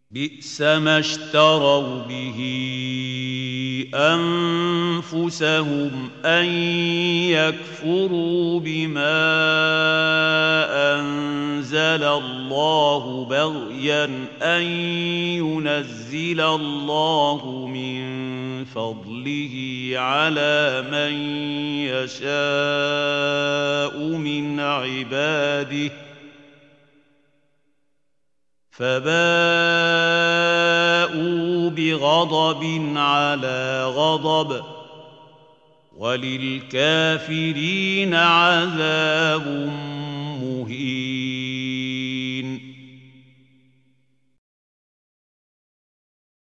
بئس ما اشتروا به أنفسهم أن يكفروا بما أنزل الله بغيا أن ينزل الله من فضله على من يشاء من عباده فباءوا بغضب على غضب وللكافرين عذاب مهين.